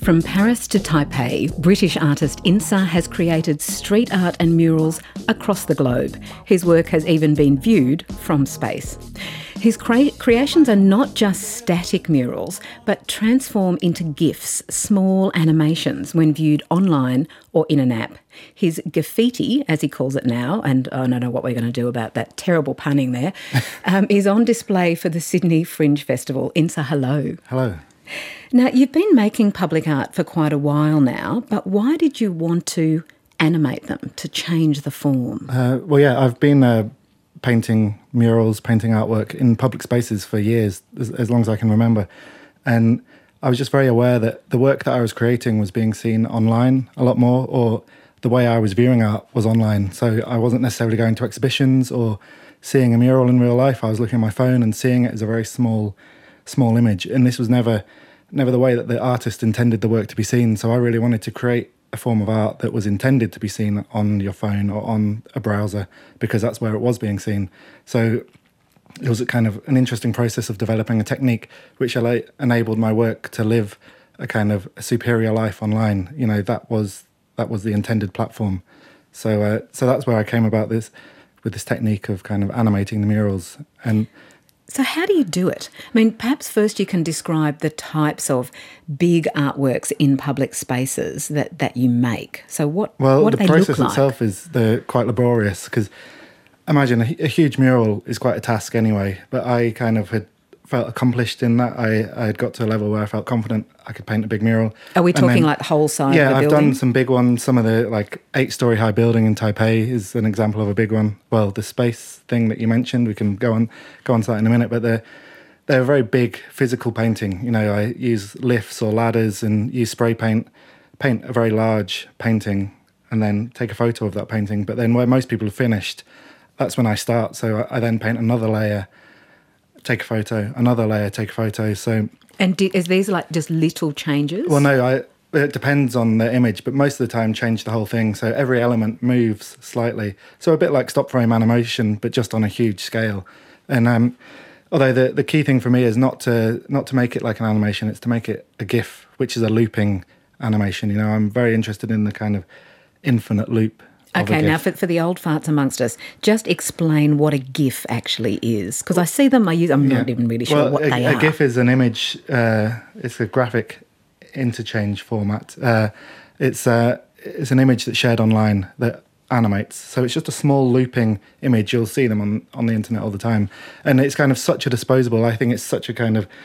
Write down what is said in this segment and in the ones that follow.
From Paris to Taipei, British artist Insa has created street art and murals across the globe. His work has even been viewed from space. His creations are not just static murals, but transform into GIFs, small animations, when viewed online or in an app. His graffiti, as he calls it now, and I don't know what we're going to do about that terrible punning there, is on display for the Sydney Fringe Festival. Insa, hello. Hello. Now, you've been making public art for quite a while now, but why did you want to animate them, to change the form? I've been painting murals, painting artwork in public spaces for years, as long as I can remember. And I was just very aware that the work that I was creating was being seen online a lot more, or the way I was viewing art was online. So I wasn't necessarily going to exhibitions or seeing a mural in real life. I was looking at my phone and seeing it as a very small image. And this was never the way that the artist intended the work to be seen. So I really wanted to create a form of art that was intended to be seen on your phone or on a browser, because that's where it was being seen. So it was a kind of an interesting process of developing a technique which enabled my work to live a kind of a superior life online. You know, that was the intended platform. So that's where I came about this, with this technique of kind of animating the murals. And so how do you do it? I mean, perhaps first you can describe the types of big artworks in public spaces that you make. So what do they look like? Well, the process itself is quite laborious, because imagine a huge mural is quite a task anyway, but I kind of had felt accomplished in that. I had got to a level where I felt confident I could paint a big mural. Are we talking like the whole side of the building? Yeah, I've done some big ones. Some of the 8-story high building in Taipei is an example of a big one. Well, the space thing that you mentioned, we can go on to that in a minute, but they're a very big physical painting. You know, I use lifts or ladders and use spray paint a very large painting and then take a photo of that painting. But then where most people have finished, that's when I start. So I then paint another layer, take a photo, another layer, take a photo. So, and is these like just little changes? Well, no, it depends on the image, but most of the time change the whole thing. So every element moves slightly. So a bit like stop frame animation, but just on a huge scale. And although the key thing for me is not to make it like an animation, it's to make it a GIF, which is a looping animation. You know, I'm very interested in the kind of infinite loop. Okay, now for the old farts amongst us, just explain what a GIF actually is. Because I see them, I'm not even really sure what they are. A GIF is an image, it's a graphic interchange format. It's an image that's shared online that animates. So it's just a small looping image. You'll see them on the internet all the time. And it's kind of such a disposable, I think it's such a kind of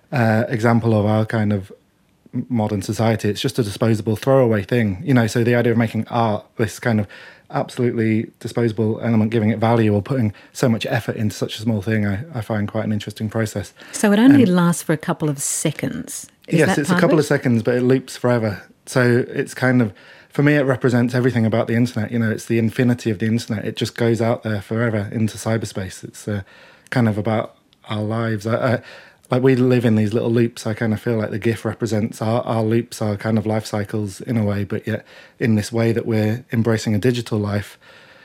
example of our kind of modern society. It's just a disposable throwaway thing, you know. So the idea of making art this kind of absolutely disposable element, giving it value or putting so much effort into such a small thing, I find quite an interesting process. So it only lasts for a couple of seconds. Yes, it's a couple of seconds, but it loops forever. So it's kind of, for me, it represents everything about the internet. You know, it's the infinity of the internet. It just goes out there forever into cyberspace. It's kind of about our lives. Like we live in these little loops. I kind of feel like the GIF represents our loops, our kind of life cycles in a way, but yet in this way that we're embracing a digital life,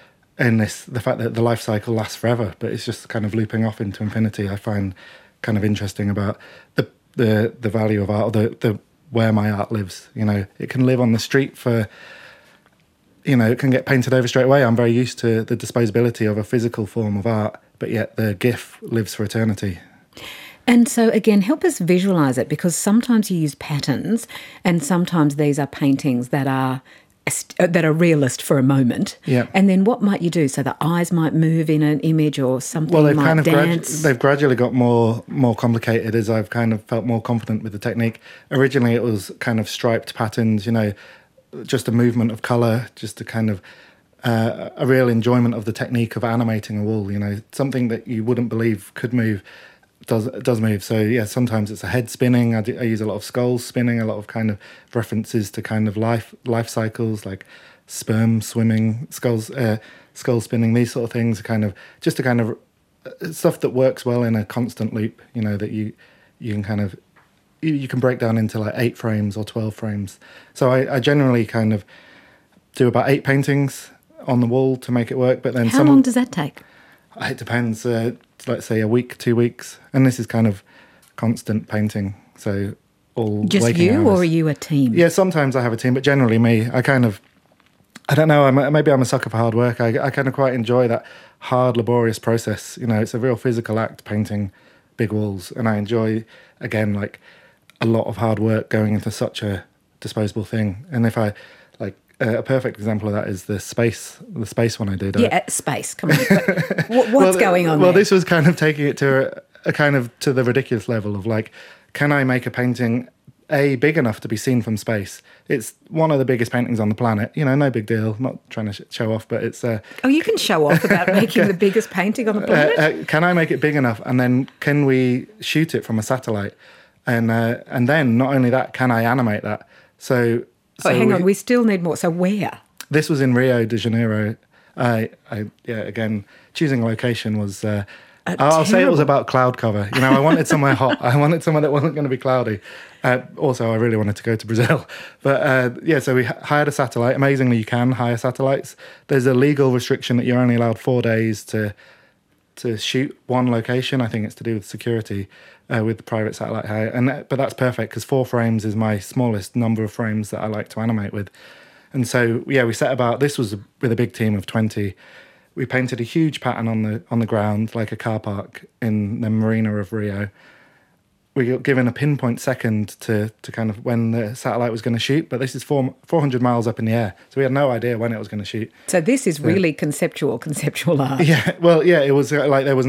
and the fact that the life cycle lasts forever, but it's just kind of looping off into infinity, I find kind of interesting about the value of art, the where my art lives. You know, it can live on the street for, you know, it can get painted over straight away. I'm very used to the disposability of a physical form of art, but yet the GIF lives for eternity. And so, again, help us visualise it, because sometimes you use patterns and sometimes these are paintings that are realist for a moment. Yeah. And then what might you do? So the eyes might move in an image or something might dance. They've gradually got more complicated as I've kind of felt more confident with the technique. Originally it was kind of striped patterns, you know, just a movement of colour, just a kind of a real enjoyment of the technique of animating a wall, you know, something that you wouldn't believe could move. Does move. So yeah, sometimes it's a head spinning. I use a lot of skulls spinning, a lot of kind of references to kind of life cycles, like sperm swimming, skull spinning, these sort of things, kind of just a kind of stuff that works well in a constant loop, you know, that you can kind of, you can break down into like 8 frames or 12 frames. So I generally kind of do about 8 paintings on the wall to make it work. But then how long does that take? It depends. Let's say a week, 2 weeks, and this is kind of constant painting. So all Just waking you, hours. or are you a team? Yeah, sometimes I have a team, but generally me. I don't know, maybe I'm a sucker for hard work. I kind of quite enjoy that hard, laborious process. You know, it's a real physical act, painting big walls. And I enjoy, again, like a lot of hard work going into such a disposable thing. And if I, like, a perfect example of that is the space one I did. Yeah, space, come on. What's going on Well, there? this was kind of taking it to a kind of to the ridiculous level of like, can I make a painting big enough to be seen from space? It's one of the biggest paintings on the planet. You know, no big deal. Not trying to show off, but it's. Oh, you can show off about making the biggest painting on the planet? Can I make it big enough, and then can we shoot it from a satellite? And then not only that, can I animate that? So hang on, we still need more. So where? This was in Rio de Janeiro. Again, choosing a location was. I'll say it was about cloud cover. You know, I wanted somewhere hot. I wanted somewhere that wasn't going to be cloudy. Also, I really wanted to go to Brazil. But so we hired a satellite. Amazingly, you can hire satellites. There's a legal restriction that you're only allowed 4 days to shoot one location. I think it's to do with security with the private satellite hire. But that's perfect because 4 frames is my smallest number of frames that I like to animate with. And so, we set about, this was with a big team of 20. We painted a huge pattern on the ground, like a car park in the marina of Rio. We got given a pinpoint second to kind of when the satellite was going to shoot, but this is 400 miles up in the air, so we had no idea when it was going to shoot. So this is really conceptual art. Yeah, well, yeah, it was like it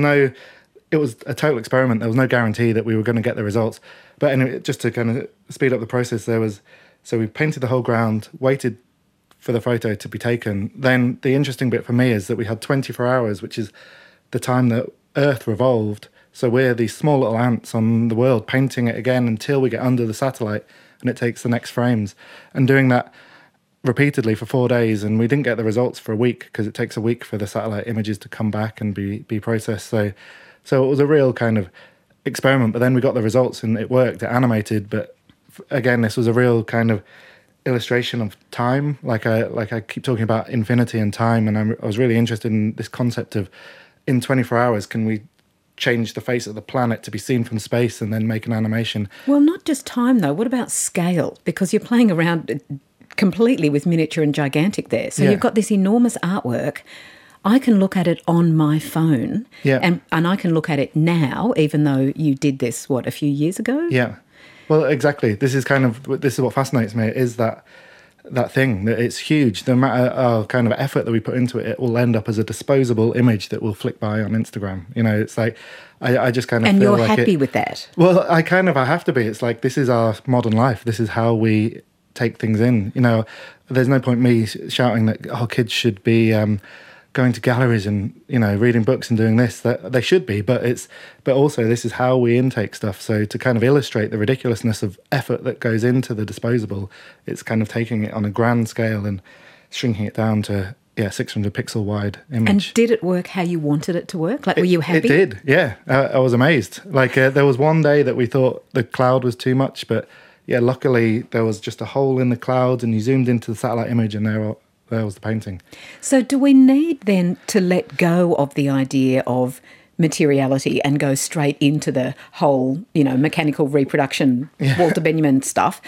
was a total experiment. There was no guarantee that we were going to get the results. But anyway, just to kind of speed up the process, so we painted the whole ground, waited for the photo to be taken. Then the interesting bit for me is that we had 24 hours, which is the time that Earth revolved. So we're these small little ants on the world, painting it again until we get under the satellite and it takes the next frames. And doing that repeatedly for 4 days, and we didn't get the results for a week because it takes a week for the satellite images to come back and be processed. So it was a real kind of experiment, but then we got the results and it worked, it animated. But again, this was a real kind of illustration of time, like I keep talking about infinity and time, and I was really interested in this concept of in 24 hours can we change the face of the planet to be seen from space and then make an animation. Well, not just time though, what about scale? Because you're playing around completely with miniature and gigantic there, so you've got this enormous artwork. I can look at it on my phone, and I can look at it now, even though you did this a few years ago. Yeah. Well, exactly. This is what fascinates me, is that thing, that it's huge. No matter our kind of effort that we put into it, it will end up as a disposable image that will flick by on Instagram. You know, it's like, I just kind of and feel you're like happy with that? Well, I have to be. It's like, this is our modern life. This is how we take things in. You know, there's no point me shouting that kids should be going to galleries and, you know, reading books and doing this. That they should be, but also this is how we intake stuff. So to kind of illustrate the ridiculousness of effort that goes into the disposable, it's kind of taking it on a grand scale and shrinking it down to 600 pixel wide image. And did it work how you wanted it to work? Like, were you happy? It did, yeah. I was amazed. Like there was one day that we thought the cloud was too much, but luckily there was just a hole in the cloud, and you zoomed into the satellite image, and there was the painting. So do we need then to let go of the idea of materiality and go straight into the whole, you know, mechanical reproduction, Walter Benjamin stuff?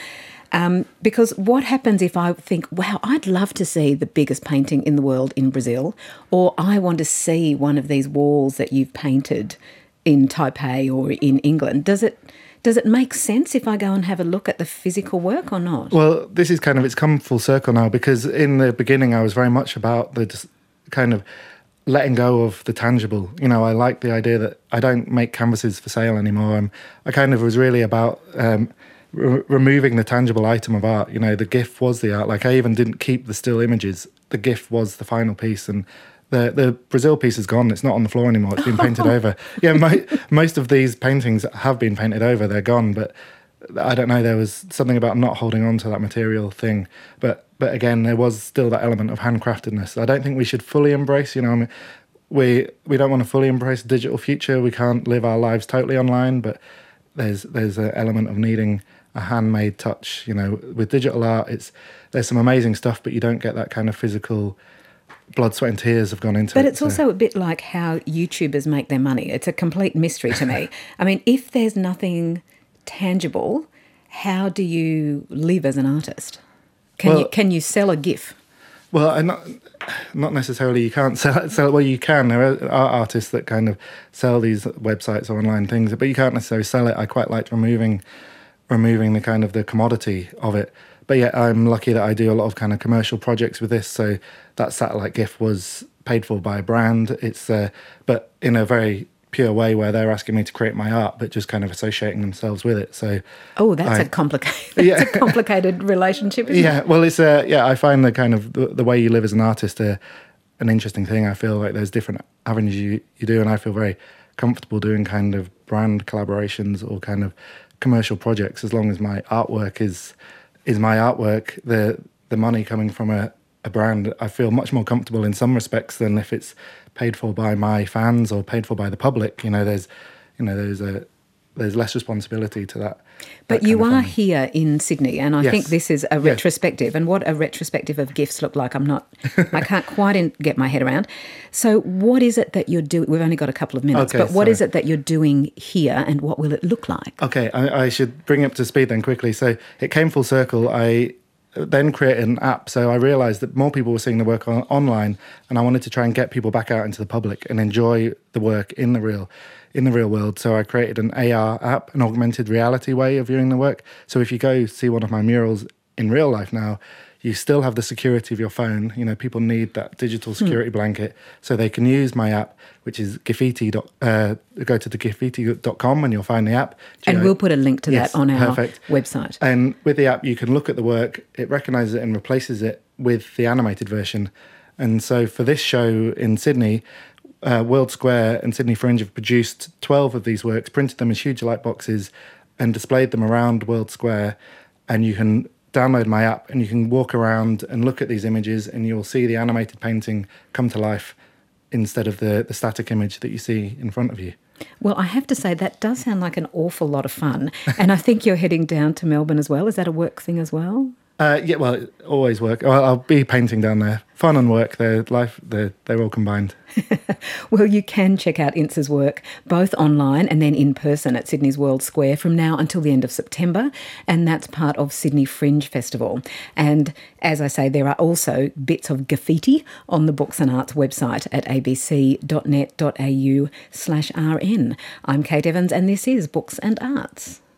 Because what happens if I think, wow, I'd love to see the biggest painting in the world in Brazil, or I want to see one of these walls that you've painted in Taipei or in England? Does it make sense if I go and have a look at the physical work or not? Well, this is it's come full circle now, because in the beginning I was very much about the kind of letting go of the tangible. You know, I like the idea that I don't make canvases for sale anymore. I kind of was really about removing the tangible item of art. You know, the GIF was the art. Like, I even didn't keep the still images. The GIF was the final piece, and the Brazil piece is gone. It's not on the floor anymore. It's been painted over. Yeah, most of these paintings have been painted over. They're gone, but I don't know. There was something about not holding on to that material thing. But again, there was still that element of handcraftedness. I don't think we should fully embrace. You know, I mean, we don't want to fully embrace the digital future. We can't live our lives totally online, but there's an element of needing a handmade touch. You know, with digital art, there's some amazing stuff, but you don't get that kind of physical blood, sweat and tears have gone into it. But it's also a bit like how YouTubers make their money. It's a complete mystery to me. I mean, if there's nothing tangible, How do you live as an artist? Can you sell a GIF? Well, not necessarily. You can't sell it. Well, you can. There are artists that kind of sell these websites or online things, but you can't necessarily sell it. I quite liked removing the kind of the commodity of it. But yeah, I'm lucky that I do a lot of kind of commercial projects with this. So that satellite GIF was paid for by a brand. It's but in a very pure way where they're asking me to create my art, but just kind of associating themselves with it. So that's a complicated relationship, isn't it? Well, it's I find the kind of the way you live as an artist an interesting thing. I feel like there's different avenues you do, and I feel very comfortable doing kind of brand collaborations or kind of commercial projects as long as my artwork is my artwork. The money coming from a brand, I feel much more comfortable in some respects than if it's paid for by my fans or paid for by the public. There's less responsibility to that. But you are here in Sydney, and I think this is a retrospective. And what a retrospective of GIFs look like, I can't quite get my head around. So what is it that you're doing? We've only got a couple of minutes, but what is it that you're doing here, and what will it look like? Okay, I should bring it up to speed then quickly. So it came full circle. I then created an app. So I realised that more people were seeing the work online, and I wanted to try and get people back out into the public and enjoy the work in the real world. So I created an AR app, an augmented reality way of viewing the work. So if you go see one of my murals in real life now, you still have the security of your phone. People need that digital security blanket, so they can use my app, which is Graffiti. Go to thegraffiti.com and you'll find the app. And we'll put a link to that on our website. And with the app, you can look at the work, it recognises it and replaces it with the animated version. And so for this show in Sydney, World Square and Sydney Fringe have produced 12 of these works, printed them as huge light boxes and displayed them around World Square. And you can download my app and you can walk around and look at these images, and you'll see the animated painting come to life instead of the static image that you see in front of you. Well, I have to say that does sound like an awful lot of fun. And I think you're heading down to Melbourne as well. Is that a work thing as well? Always work. I'll be painting down there. Fun and work, they're all combined. Well, you can check out Insa's work both online and then in person at Sydney's World Square from now until the end of September, and that's part of Sydney Fringe Festival. And as I say, there are also bits of graffiti on the Books and Arts website at abc.net.au/rn. I'm Kate Evans, and this is Books and Arts.